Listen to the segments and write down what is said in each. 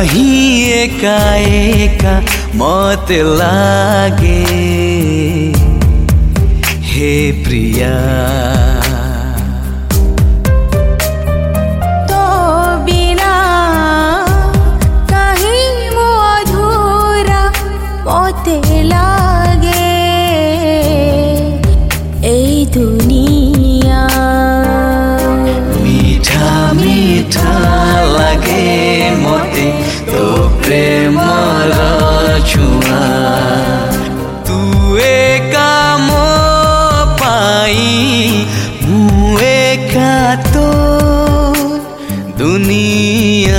कहीं एका एका मत लागे हे प्रिया। तो बिना कहीं मो अधूरा मते लागे ए दुनिया। मीठा मीठा लागे मते तो प्रेमर छुआ। तू एका मो पाई मु एका तो दुनिया।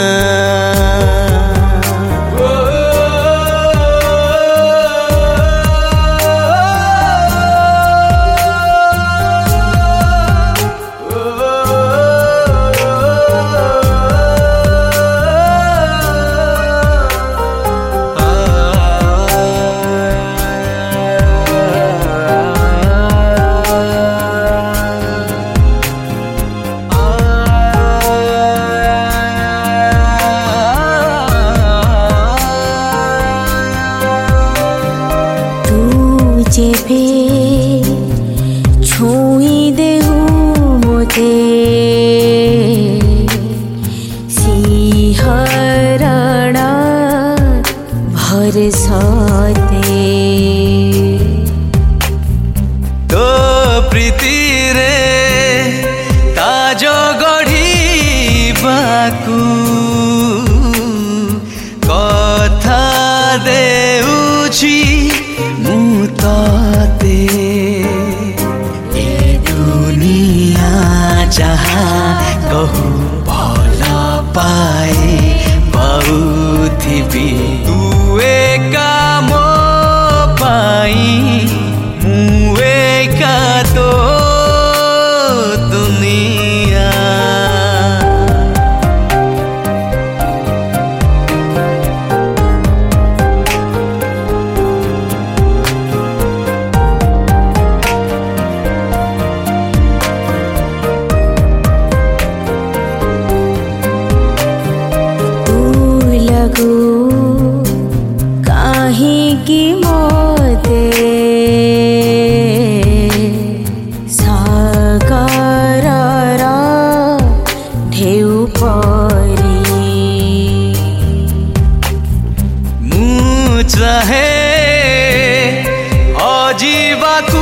जेबे छुई देहु मोते सिंहरण भरसते। तो प्रीति रे ताज गढ़ी बाकू कथा देउछि मुताते। ए दुनिया जहाँ कहू भल पाए पाउथिबी। तू एका मो पाई मु एका तो दुनिया। काहे की मोते सागर ढेउ परी। मु चाहे अजीवाकू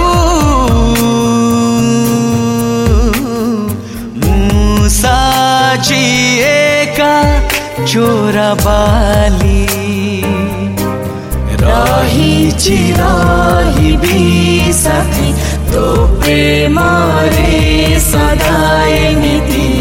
मु साची एका चोरा बाली। रहिछि रहिबी साथी तो प्रेम रे सदाए नीति।